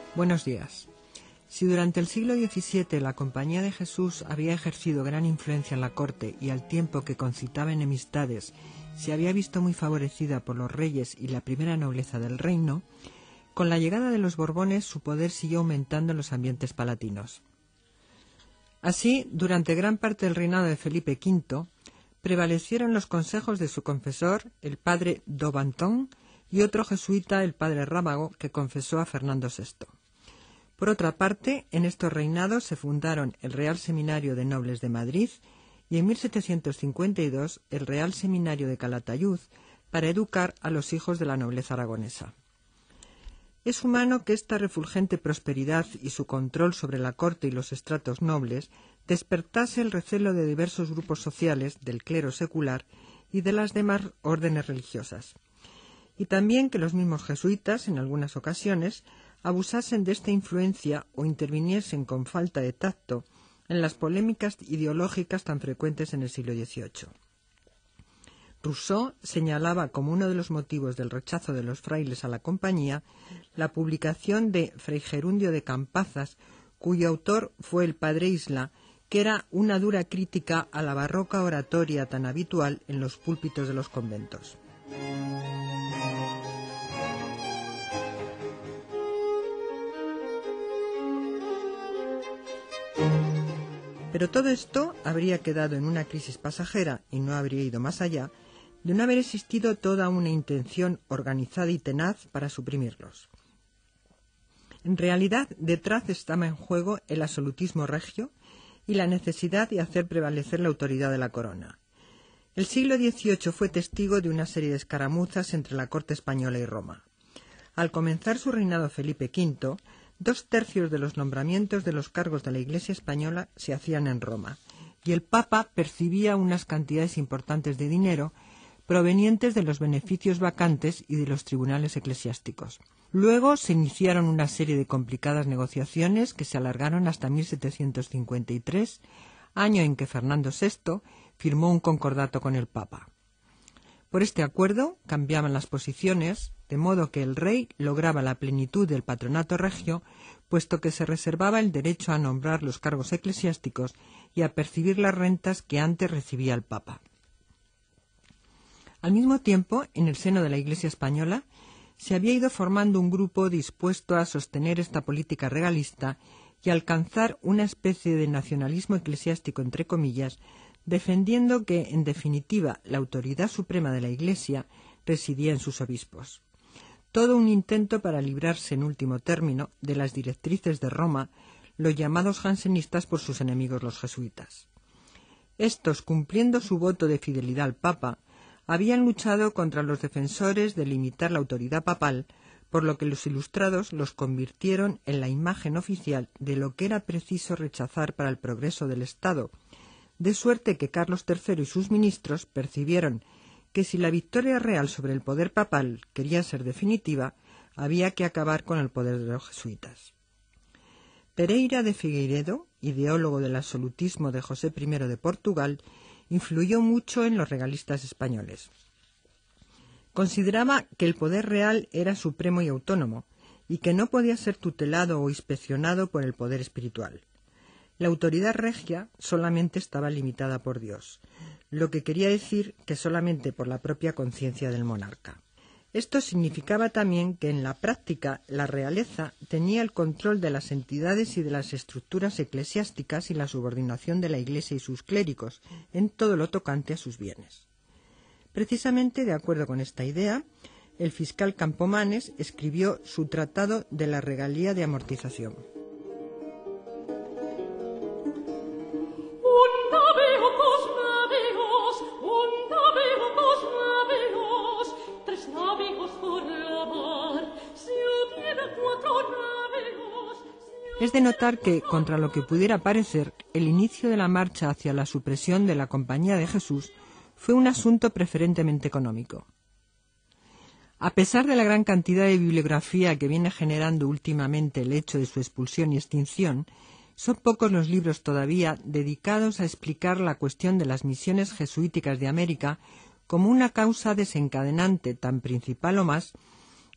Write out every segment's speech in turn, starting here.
Buenos días. Si durante el siglo XVII la Compañía de Jesús había ejercido gran influencia en la corte y al tiempo que concitaba enemistades se había visto muy favorecida por los reyes y la primera nobleza del reino, con la llegada de los Borbones su poder siguió aumentando en los ambientes palatinos. Así, durante gran parte del reinado de Felipe V, prevalecieron los consejos de su confesor, el padre Daubenton, y otro jesuita, el padre Rábago, que confesó a Fernando VI. Por otra parte, en estos reinados se fundaron el Real Seminario de Nobles de Madrid y en 1752 el Real Seminario de Calatayud para educar a los hijos de la nobleza aragonesa. Es humano que esta refulgente prosperidad y su control sobre la corte y los estratos nobles despertase el recelo de diversos grupos sociales, del clero secular y de las demás órdenes religiosas, y también que los mismos jesuitas, en algunas ocasiones, abusasen de esta influencia o interviniesen con falta de tacto en las polémicas ideológicas tan frecuentes en el siglo XVIII. Rousseau señalaba como uno de los motivos del rechazo de los frailes a la compañía la publicación de Fray Gerundio de Campazas, cuyo autor fue el padre Isla, que era una dura crítica a la barroca oratoria tan habitual en los púlpitos de los conventos. Pero todo esto habría quedado en una crisis pasajera y no habría ido más allá de no haber existido toda una intención organizada y tenaz para suprimirlos. En realidad, detrás estaba en juego el absolutismo regio y la necesidad de hacer prevalecer la autoridad de la corona. El siglo XVIII fue testigo de una serie de escaramuzas entre la corte española y Roma. Al comenzar su reinado Felipe V, 2/3 de los nombramientos de los cargos de la Iglesia española se hacían en Roma, y el Papa percibía unas cantidades importantes de dinero provenientes de los beneficios vacantes y de los tribunales eclesiásticos. Luego se iniciaron una serie de complicadas negociaciones que se alargaron hasta 1753, año en que Fernando VI firmó un concordato con el Papa. Por este acuerdo cambiaban las posiciones, de modo que el rey lograba la plenitud del patronato regio, puesto que se reservaba el derecho a nombrar los cargos eclesiásticos y a percibir las rentas que antes recibía el Papa. Al mismo tiempo, en el seno de la Iglesia española, se había ido formando un grupo dispuesto a sostener esta política regalista y alcanzar una especie de nacionalismo eclesiástico, entre comillas, defendiendo que, en definitiva, la autoridad suprema de la Iglesia residía en sus obispos. Todo un intento para librarse, en último término, de las directrices de Roma, los llamados jansenistas por sus enemigos los jesuitas. Estos, cumpliendo su voto de fidelidad al Papa, habían luchado contra los defensores de limitar la autoridad papal, por lo que los ilustrados los convirtieron en la imagen oficial de lo que era preciso rechazar para el progreso del Estado, de suerte que Carlos III y sus ministros percibieron que si la victoria real sobre el poder papal quería ser definitiva, había que acabar con el poder de los jesuitas. Pereira de Figueiredo, ideólogo del absolutismo de José I de Portugal, influyó mucho en los regalistas españoles. Consideraba que el poder real era supremo y autónomo, y que no podía ser tutelado o inspeccionado por el poder espiritual. La autoridad regia solamente estaba limitada por Dios, lo que quería decir que solamente por la propia conciencia del monarca. Esto significaba también que en la práctica la realeza tenía el control de las entidades y de las estructuras eclesiásticas y la subordinación de la Iglesia y sus clérigos en todo lo tocante a sus bienes. Precisamente de acuerdo con esta idea, el fiscal Campomanes escribió su Tratado de la Regalía de Amortización. Es de notar que, contra lo que pudiera parecer, el inicio de la marcha hacia la supresión de la Compañía de Jesús fue un asunto preferentemente económico. A pesar de la gran cantidad de bibliografía que viene generando últimamente el hecho de su expulsión y extinción, son pocos los libros todavía dedicados a explicar la cuestión de las misiones jesuíticas de América como una causa desencadenante tan principal o más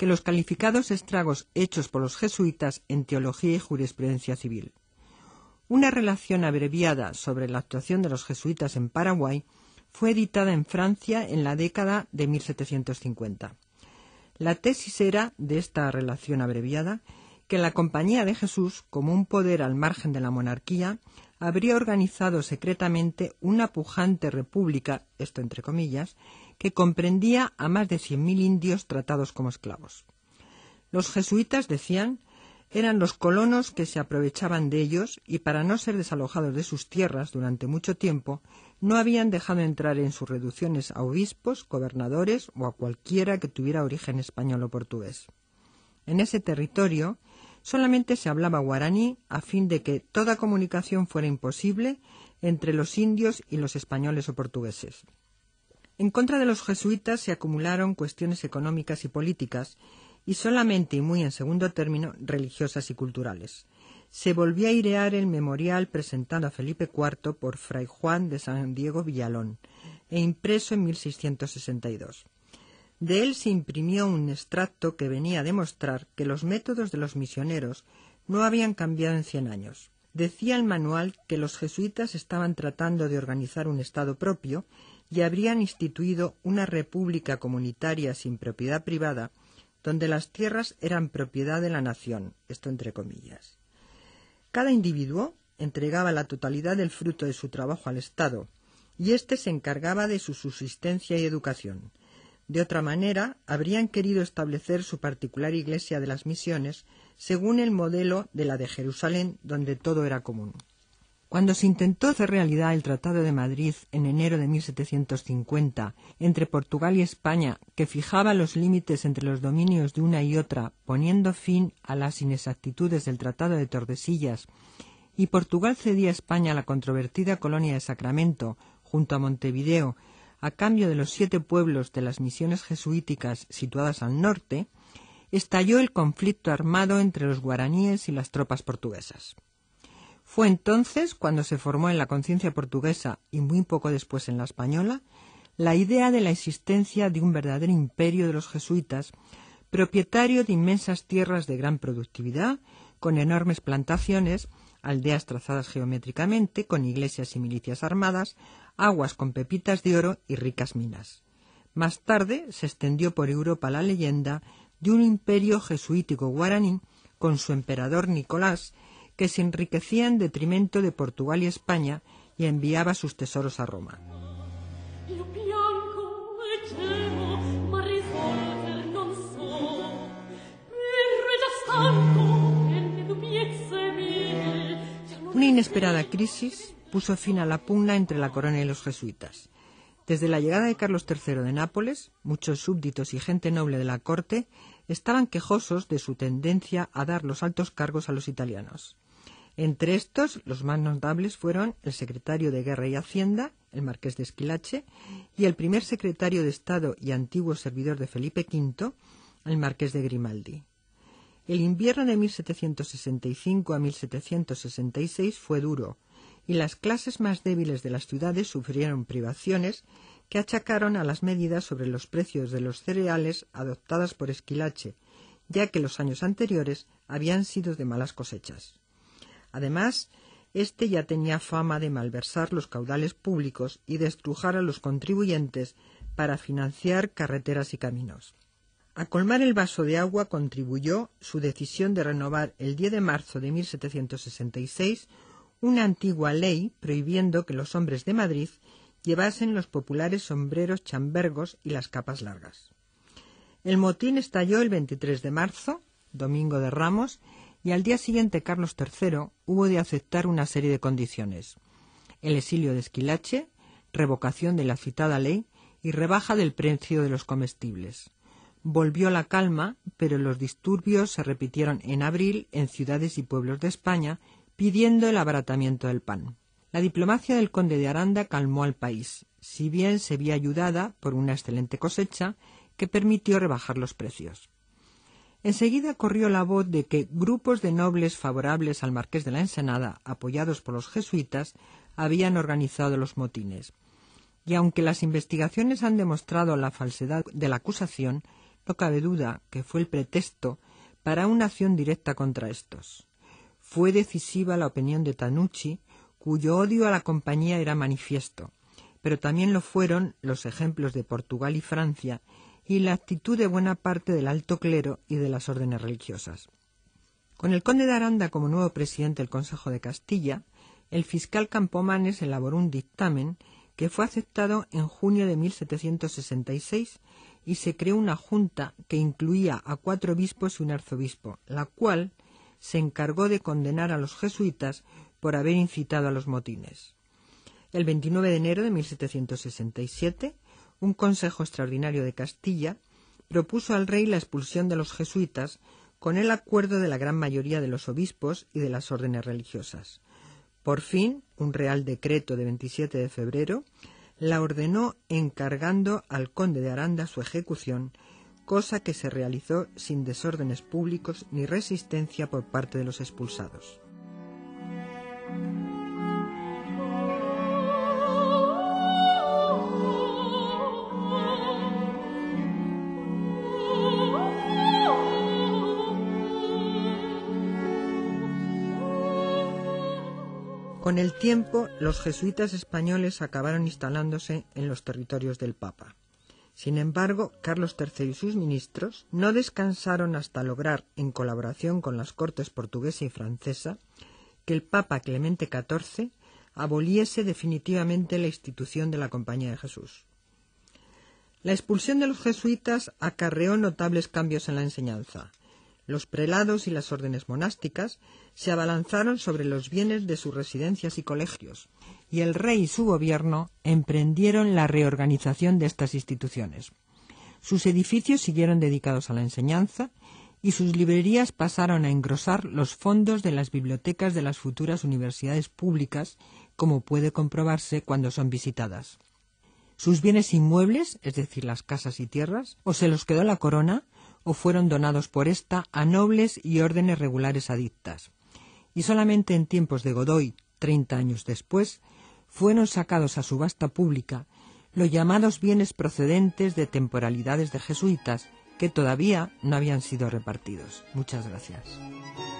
que los calificados estragos hechos por los jesuitas en teología y jurisprudencia civil. Una relación abreviada sobre la actuación de los jesuitas en Paraguay fue editada en Francia en la década de 1750. La tesis era, de esta relación abreviada, que la Compañía de Jesús, como un poder al margen de la monarquía, habría organizado secretamente una pujante república, esto entre comillas, que comprendía a más de 100.000 indios tratados como esclavos. Los jesuitas, decían, eran los colonos que se aprovechaban de ellos y, para no ser desalojados de sus tierras durante mucho tiempo, no habían dejado entrar en sus reducciones a obispos, gobernadores o a cualquiera que tuviera origen español o portugués. En ese territorio solamente se hablaba guaraní a fin de que toda comunicación fuera imposible entre los indios y los españoles o portugueses. En contra de los jesuitas se acumularon cuestiones económicas y políticas, y solamente y muy en segundo término religiosas y culturales. Se volvió a airear el memorial presentado a Felipe IV por Fray Juan de San Diego Villalón e impreso en 1662. De él se imprimió un extracto que venía a demostrar que los métodos de los misioneros no habían cambiado en 100 años. Decía el manual que los jesuitas estaban tratando de organizar un Estado propio y habrían instituido una república comunitaria sin propiedad privada, donde las tierras eran propiedad de la nación, esto entre comillas. Cada individuo entregaba la totalidad del fruto de su trabajo al Estado, y éste se encargaba de su subsistencia y educación. De otra manera, habrían querido establecer su particular iglesia de las misiones según el modelo de la de Jerusalén, donde todo era común. Cuando se intentó hacer realidad el Tratado de Madrid en enero de 1750 entre Portugal y España, que fijaba los límites entre los dominios de una y otra, poniendo fin a las inexactitudes del Tratado de Tordesillas, y Portugal cedía a España la controvertida colonia de Sacramento, junto a Montevideo, a cambio de los 7 pueblos de las misiones jesuíticas situadas al norte, estalló el conflicto armado entre los guaraníes y las tropas portuguesas. Fue entonces cuando se formó en la conciencia portuguesa, y muy poco después en la española, la idea de la existencia de un verdadero imperio de los jesuitas, propietario de inmensas tierras de gran productividad, con enormes plantaciones, aldeas trazadas geométricamente, con iglesias y milicias armadas, aguas con pepitas de oro y ricas minas. Más tarde se extendió por Europa la leyenda de un imperio jesuítico guaraní con su emperador Nicolás, que se enriquecía en detrimento de Portugal y España y enviaba sus tesoros a Roma. Una inesperada crisis puso fin a la pugna entre la corona y los jesuitas. Desde la llegada de Carlos III de Nápoles, muchos súbditos y gente noble de la corte estaban quejosos de su tendencia a dar los altos cargos a los italianos. Entre estos, los más notables fueron el secretario de Guerra y Hacienda, el marqués de Esquilache, y el primer secretario de Estado y antiguo servidor de Felipe V, el marqués de Grimaldi. El invierno de 1765 a 1766 fue duro, y las clases más débiles de las ciudades sufrieron privaciones que achacaron a las medidas sobre los precios de los cereales adoptadas por Esquilache, ya que los años anteriores habían sido de malas cosechas. Además, éste ya tenía fama de malversar los caudales públicos y de estrujar a los contribuyentes para financiar carreteras y caminos. A colmar el vaso de agua contribuyó su decisión de renovar el 10 de marzo de 1766 una antigua ley prohibiendo que los hombres de Madrid llevasen los populares sombreros chambergos y las capas largas. El motín estalló el 23 de marzo, domingo de Ramos, y al día siguiente Carlos III hubo de aceptar una serie de condiciones: el exilio de Esquilache, revocación de la citada ley y rebaja del precio de los comestibles. Volvió la calma, pero los disturbios se repitieron en abril en ciudades y pueblos de España, pidiendo el abaratamiento del pan. La diplomacia del conde de Aranda calmó al país, si bien se vio ayudada por una excelente cosecha que permitió rebajar los precios. Enseguida corrió la voz de que grupos de nobles favorables al marqués de la Ensenada, apoyados por los jesuitas, habían organizado los motines. Y aunque las investigaciones han demostrado la falsedad de la acusación, No cabe duda que fue el pretexto para una acción directa contra estos. Fue decisiva la opinión de Tanucci, cuyo odio a la compañía era manifiesto, pero también lo fueron los ejemplos de Portugal y Francia y la actitud de buena parte del alto clero y de las órdenes religiosas. Con el conde de Aranda como nuevo presidente del Consejo de Castilla, el fiscal Campomanes elaboró un dictamen que fue aceptado en junio de 1766 y se creó una junta que incluía a 4 obispos y un arzobispo, la cual se encargó de condenar a los jesuitas por haber incitado a los motines. El 29 de enero de 1767, un consejo extraordinario de Castilla propuso al rey la expulsión de los jesuitas con el acuerdo de la gran mayoría de los obispos y de las órdenes religiosas. Por fin, un real decreto de 27 de febrero la ordenó encargando al conde de Aranda su ejecución, cosa que se realizó sin desórdenes públicos ni resistencia por parte de los expulsados. Con el tiempo, los jesuitas españoles acabaron instalándose en los territorios del Papa. Sin embargo, Carlos III y sus ministros no descansaron hasta lograr, en colaboración con las cortes portuguesa y francesa, que el Papa Clemente XIV aboliese definitivamente la institución de la Compañía de Jesús. La expulsión de los jesuitas acarreó notables cambios en la enseñanza. Los prelados y las órdenes monásticas se abalanzaron sobre los bienes de sus residencias y colegios, y el rey y su gobierno emprendieron la reorganización de estas instituciones. Sus edificios siguieron dedicados a la enseñanza y sus librerías pasaron a engrosar los fondos de las bibliotecas de las futuras universidades públicas, como puede comprobarse cuando son visitadas. Sus bienes inmuebles, es decir, las casas y tierras, o se los quedó la corona, o fueron donados por ésta a nobles y órdenes regulares adictas. Y solamente en tiempos de Godoy, 30 años después, fueron sacados a subasta pública los llamados bienes procedentes de temporalidades de jesuitas, que todavía no habían sido repartidos. Muchas gracias.